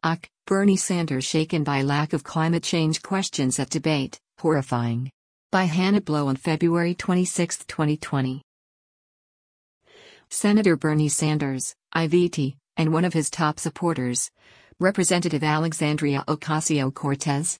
Bernie Sanders shaken by lack of climate change questions at debate, horrifying. By Hannah Blow on February 26, 2020. Senator Bernie Sanders, IVT, and one of his top supporters, Representative Alexandria Ocasio-Cortez,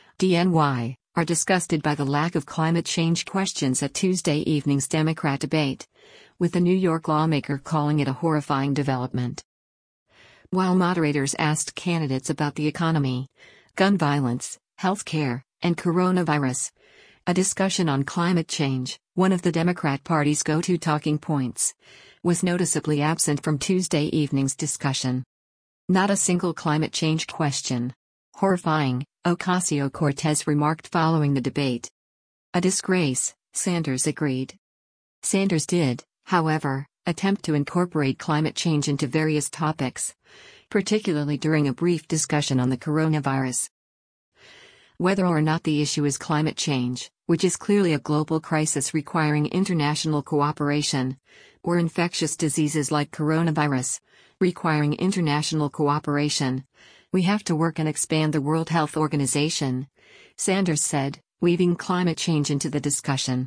DNY, are disgusted by the lack of climate change questions at Tuesday evening's Democrat debate, with the New York lawmaker calling it a horrifying development. While moderators asked candidates about the economy, gun violence, health care, and coronavirus, a discussion on climate change, one of the Democrat Party's go-to talking points, was noticeably absent from Tuesday evening's discussion. Not a single climate change question. Horrifying, Ocasio-Cortez remarked following the debate. A disgrace, Sanders agreed. Sanders did, however, attempt to incorporate climate change into various topics, particularly during a brief discussion on the coronavirus. Whether or not the issue is climate change, which is clearly a global crisis requiring international cooperation, or infectious diseases like coronavirus, requiring international cooperation, we have to work and expand the World Health Organization, Sanders said, weaving climate change into the discussion.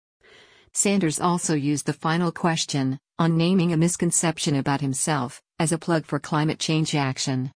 Sanders also used the final question, on naming a misconception about himself, as a plug for climate change action.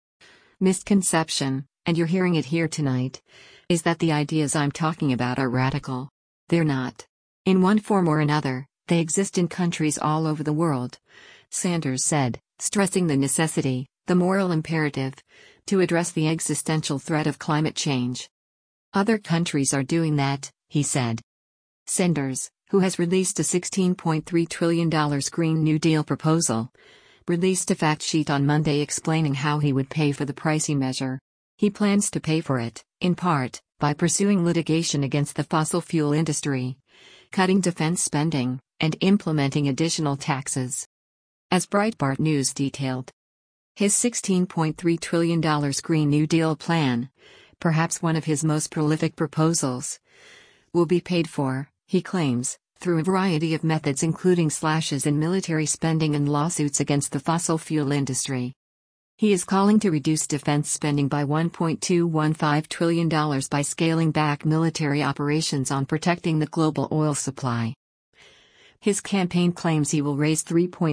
Misconception, and you're hearing it here tonight, is that the ideas I'm talking about are radical. They're not. In one form or another, they exist in countries all over the world, Sanders said, stressing the necessity, the moral imperative, to address the existential threat of climate change. Other countries are doing that, he said. Sanders, who has released a $16.3 trillion Green New Deal proposal, released a fact sheet on Monday explaining how he would pay for the pricey measure. He plans to pay for it, in part, by pursuing litigation against the fossil fuel industry, cutting defense spending, and implementing additional taxes. As Breitbart News detailed, his $16.3 trillion Green New Deal plan, perhaps one of his most prolific proposals, will be paid for, he claims, through a variety of methods including slashes in military spending and lawsuits against the fossil fuel industry. He is calling to reduce defense spending by $1.215 trillion by scaling back military operations on protecting the global oil supply. His campaign claims he will raise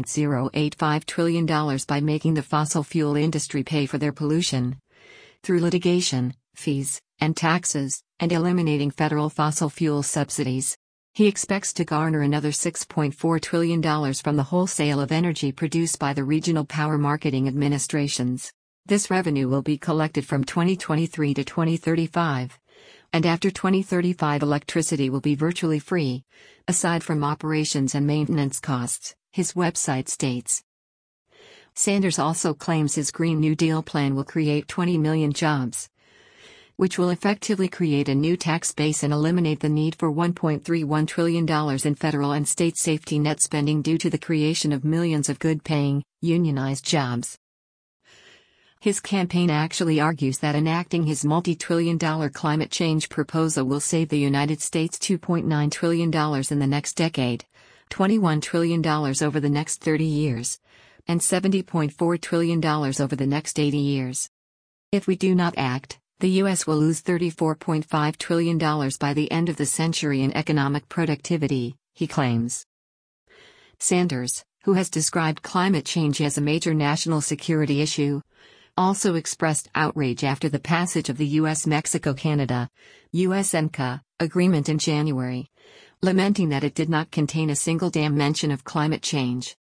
$3.085 trillion by making the fossil fuel industry pay for their pollution, through litigation, fees, and taxes, and eliminating federal fossil fuel subsidies. He expects to garner another $6.4 trillion from the wholesale of energy produced by the regional power marketing administrations. This revenue will be collected from 2023 to 2035. And after 2035 electricity will be virtually free, aside from operations and maintenance costs, his website states. Sanders also claims his Green New Deal plan will create 20 million jobs, which will effectively create a new tax base and eliminate the need for $1.31 trillion in federal and state safety net spending due to the creation of millions of good-paying, unionized jobs. His campaign actually argues that enacting his multi-trillion-dollar climate change proposal will save the United States $2.9 trillion in the next decade, $21 trillion over the next 30 years, and $70.4 trillion over the next 80 years. If we do not act, the U.S. will lose $34.5 trillion by the end of the century in economic productivity, he claims. Sanders, who has described climate change as a major national security issue, also expressed outrage after the passage of the U.S.-Mexico-Canada (USMCA) agreement in January, lamenting that it did not contain a single damn mention of climate change.